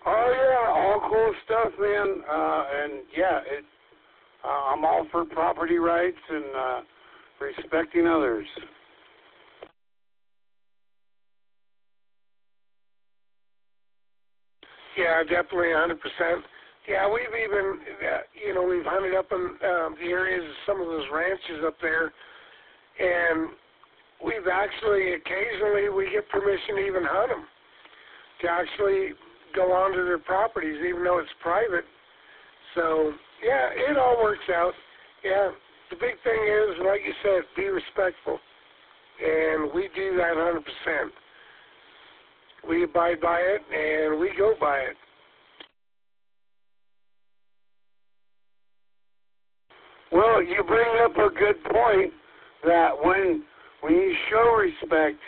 Oh yeah, all cool stuff, man. And yeah, I'm all for property rights and respecting others. Yeah, definitely, 100%. Yeah, we've even, we've hunted up in the areas of some of those ranches up there, and we've actually, occasionally, we get permission to even hunt them, to actually go onto their properties, even though it's private. So, yeah, it all works out. Yeah, the big thing is, like you said, be respectful, and we do that 100%. We abide by it, and we go by it. Well, you bring up a good point that when you show respect,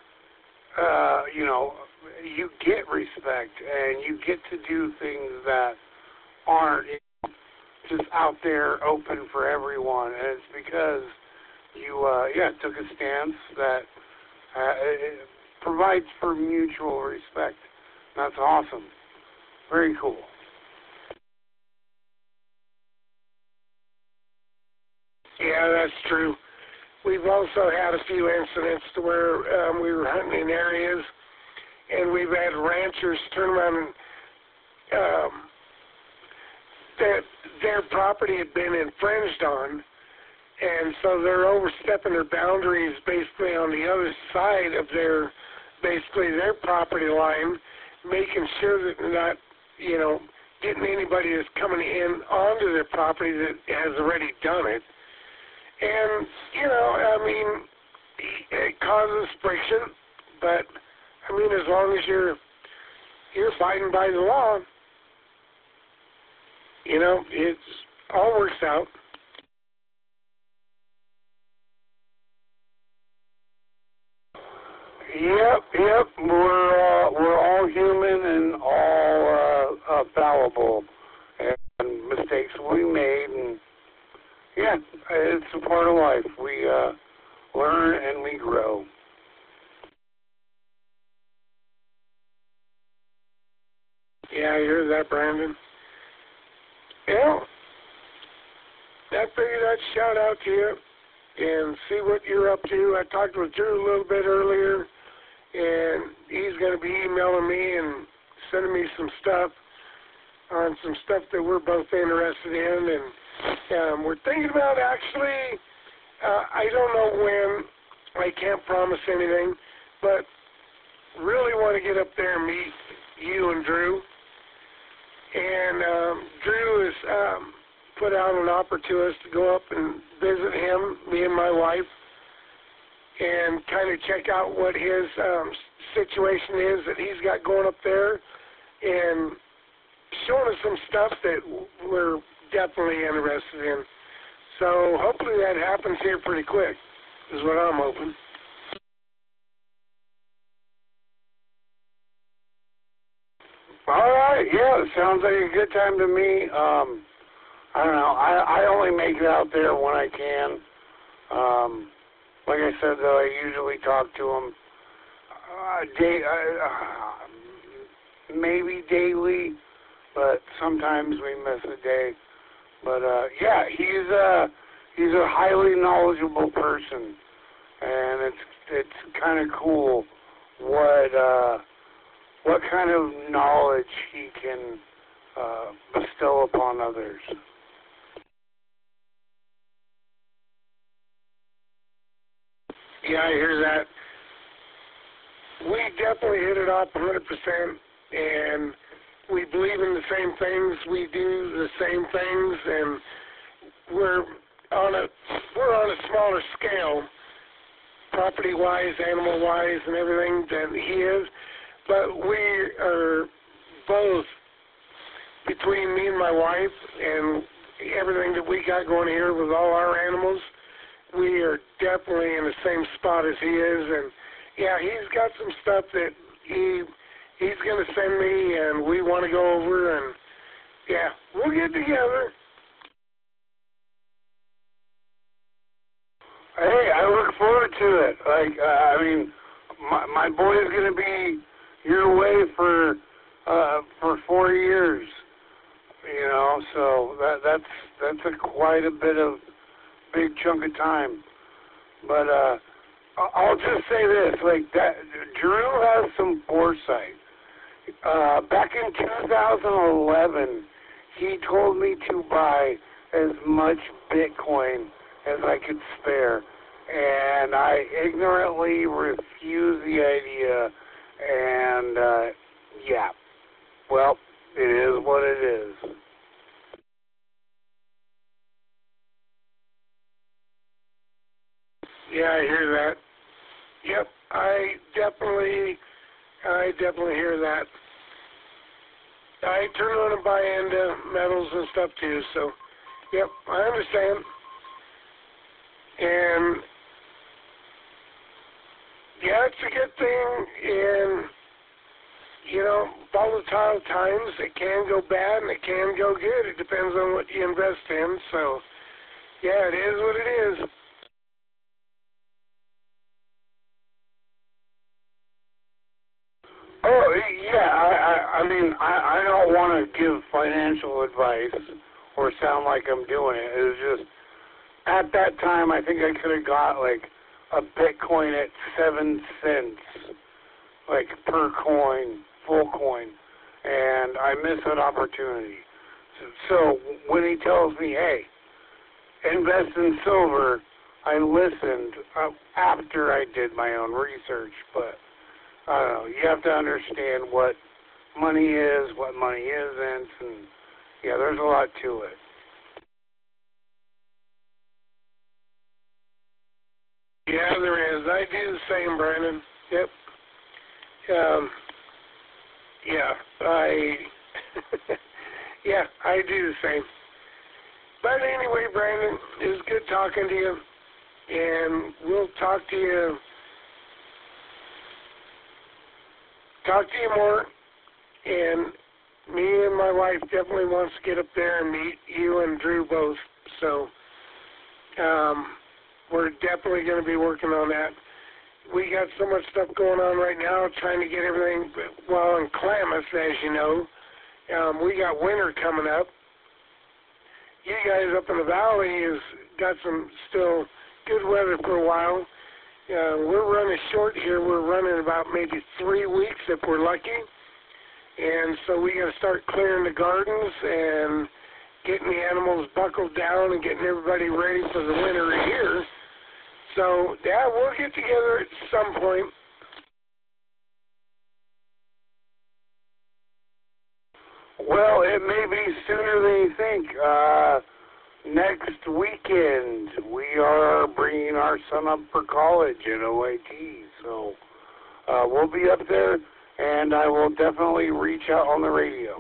you get respect, and you get to do things that aren't just out there open for everyone. And it's because you, took a stance that it provides for mutual respect. That's awesome. Very cool. Yeah, that's true. We've also had a few incidents to where we were hunting in areas, and we've had ranchers turn around and that their property had been infringed on, and so they're overstepping their boundaries basically on the other side of their property line, making sure that they're not, getting anybody that's coming in onto their property that has already done it. And, it causes friction, but, as long as you're abiding by the law, it all works out. Yep. We're all human and all fallible, and mistakes we made, and yeah, it's a part of life. We learn and we grow. Yeah, I hear that, Brandon. Yeah, I figured I'd shout out to you and see what you're up to. I talked with Drew a little bit earlier, and he's going to be emailing me and sending me some stuff on some stuff that we're both interested in. And we're thinking about actually, I don't know when, I can't promise anything, but really want to get up there and meet you and Drew. And Drew has put out an offer to us to go up and visit him, me and my wife, and kind of check out what his situation is that he's got going up there, and showing us some stuff that we're definitely interested in. So hopefully that happens here pretty quick, is what I'm hoping. All right, yeah, it sounds like a good time to me. I don't know. I only make it out there when I can. Like I said, though, I usually talk to him maybe daily, but sometimes we miss a day. But yeah, he's a highly knowledgeable person, and it's kind of cool what kind of knowledge he can bestow upon others. Yeah, I hear that. We definitely hit it off 100%, and we believe in the same things. We do the same things, and we're on a smaller scale, property-wise, animal-wise, and everything than he is. But we are both, between me and my wife and everything that we got going here with all our animals, we are definitely in the same spot as he is. And yeah, he's got some stuff that he's going to send me, and we want to go over, and yeah, we'll get together. Hey, I look forward to it. Like, my boy is going to be your way for for 4 years. You know, so that's a quite a bit of big chunk of time. But I'll just say this, like that, Drew has some foresight. Back in 2011, he told me to buy as much Bitcoin as I could spare, and I ignorantly refused the idea, and yeah, well, it is what it is. Yeah, I hear that. Yep, I definitely hear that. I turn on and buy into metals and stuff too, so yep, I understand. And yeah, it's a good thing in, you know, volatile times. It can go bad and it can go good. It depends on what you invest in. So yeah, it is what it is. Oh, yeah, I mean, I don't want to give financial advice or sound like I'm doing it. It was just, at that time, I think I could have got, like, a Bitcoin at 7 cents, like, per coin, full coin, and I missed that opportunity. So when he tells me, hey, invest in silver, I listened after I did my own research, but I don't know. You have to understand what money is, what money isn't, and yeah, there's a lot to it. Yeah, there is. I do the same, Brandon. Yep. Um, yeah, yeah, I do the same. But anyway, Brandon, it was good talking to you, and we'll talk to you more. And me and my wife definitely wants to get up there and meet you and Drew both. So we're definitely going to be working on that. We got so much stuff going on right now, trying to get everything well in Klamath, as you know. We got winter coming up. You guys up in the valley has got some still good weather for a while. We're running short here. We're running about maybe 3 weeks if we're lucky. And so we got to start clearing the gardens and getting the animals buckled down and getting everybody ready for the winter here. So, yeah, we'll get together at some point. Well, it may be sooner than you think. Next weekend, we are bringing our son up for college at OIT. So we'll be up there, and I will definitely reach out on the radio.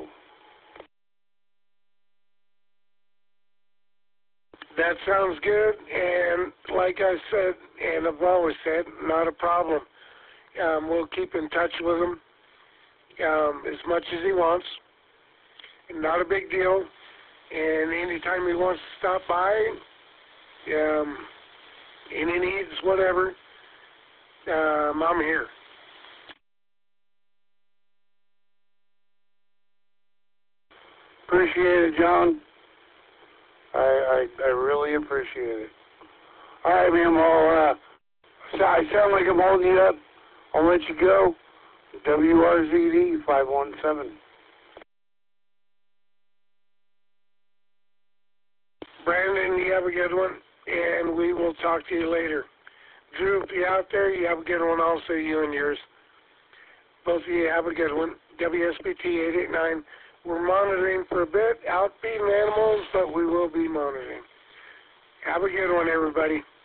That sounds good, and like I said, and I've always said, not a problem. We'll keep in touch with him as much as he wants. Not a big deal. And anytime he wants to stop by, any needs, whatever, I'm here. Appreciate it, John. I really appreciate it. All right, ma'am. I sound like I'm holding you up. I'll let you go. WRZD 517. Brandon, you have a good one, and we will talk to you later. Drew, if you're out there, you have a good one also, you and yours. Both of you have a good one. WSBT 889. We're monitoring for a bit, out feeding animals, but we will be monitoring. Have a good one, everybody.